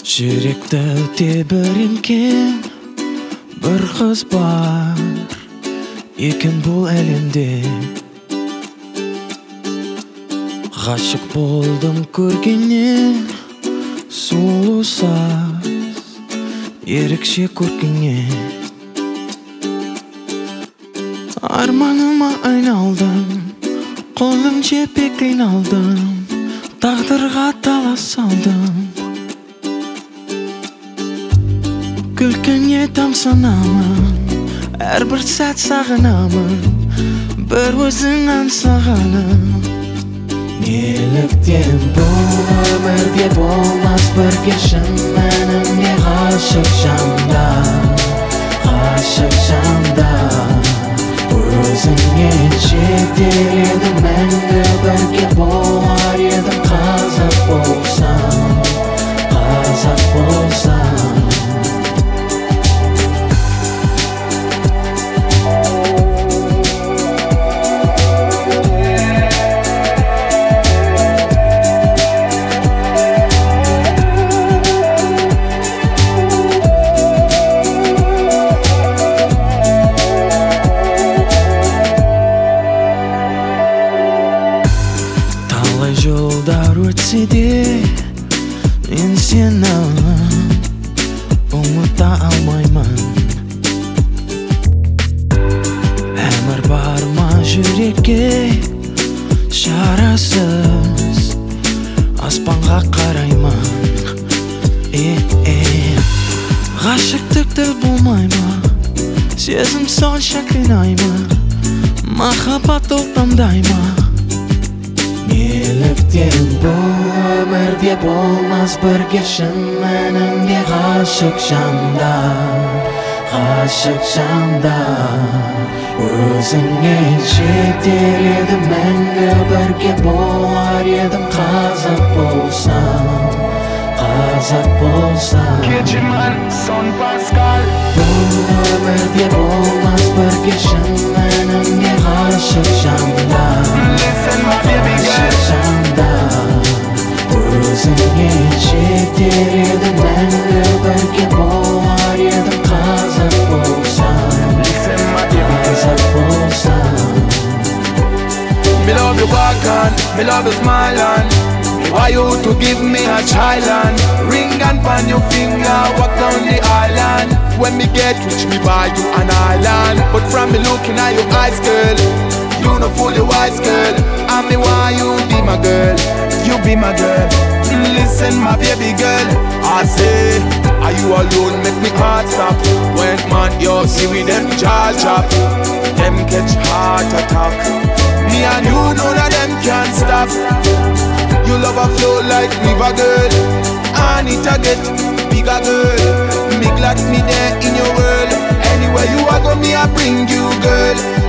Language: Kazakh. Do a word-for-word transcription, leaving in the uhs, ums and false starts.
Жүректі тебіренген бір қыз бар екен бұл әлемде. Ғашық болдым көргеннен, сұлу саз ерекше көркіңе. Арманыма айналдым, қолым жепек қиналдым, тағдырға талас салдым. Күлкіңе тамсанамын, әрбір сәт сағынамын, бір өзің аңсағаным. Неліктен бұл өмірде болмас бірге шын мәнінде ғашық жанда, ғашық жанда. Өзіңе жетер едім, мәңгі бірге болар едім. Қазақ болсам, қазақ болсам. Жолдар өтсе де, мен сені ұмыта алмаймын. Әмір бар ма жүрекке шарасыз, аспанға қараймын. Е-е, ғашықтықты болмай ма, сезім сонша қинай ма, махаббат ол таңдай ма? Неліктен бұл өмірде болмас бірге шын мәнінде ғашық жандар, ғашық жандар. Өзіңе жетер едім, мәңгі бірге болар едім. Қазақ болсам, қазақ болсам. Кечіман, сон Паскал. Бұл өмірде болмас бірге шын мәнінде ғашық жандар, ғашық жандар. Өзіңе жетер едім, мәңгі бірге болар едім. Қазақ болсам, қазақ болсам. Me love you back and me love you smile and me want you to give me a child and ring and pan your finger, walk down the island. When me get rich, me buy you an island. But from me looking at your eyes, girl, you know fully wise, girl. And me want you be my girl, you be my girl. Listen, my baby girl, I say, are you alone? Make me heart stop. When man you see with them jaw chop, them catch heart attack. Me and you know that them can't stop. You love a flow like river, girl. And it a get bigger, girl. Me glad me there in your world. Anywhere you are go, me I bring you, girl.